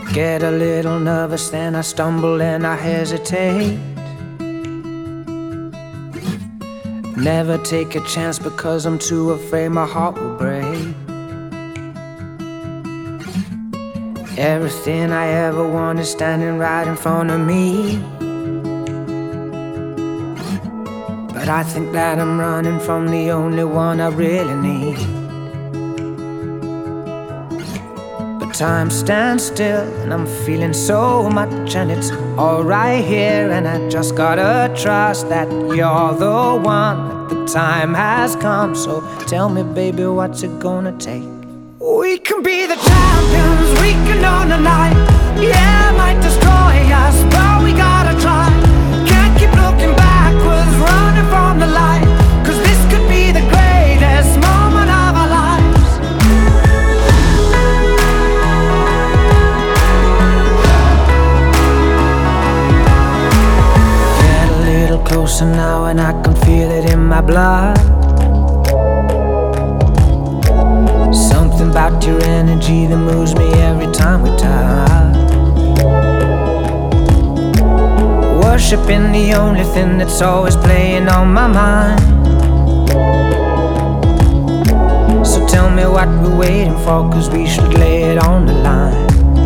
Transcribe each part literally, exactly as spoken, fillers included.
Get a little nervous, then I stumble and I hesitate. Never take a chance because I'm too afraid my heart will break. Everything I ever want is standing right in front of me, but I think that I'm running from the only one I really need. But time stands still and I'm feeling so much, and it's all right here, and I just gotta trust that you're the one, that the time has come. So tell me, baby, what's it gonna take? We can be the champions, we can own the night. Yeah, it might destroy us, but we gotta try. Can't keep looking backwards, running from the light, 'cause this could be the greatest moment of our lives. Get a little closer now and I can feel it in my blood. Something about your energy that moves me every time we touch. Worshiping the only thing that's always playing on my mind. So tell me what we're waiting for, 'cause we should lay it on the line.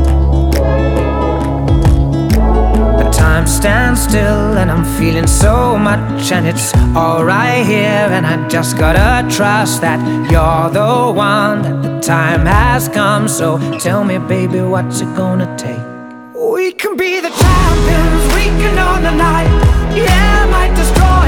But time stands still and I'm feeling so much, and it's all right here, and I just gotta trust that you're the one, that the time has come. So tell me, baby, what's it gonna take? We can be the champions, we can own the night. Yeah, it might destroy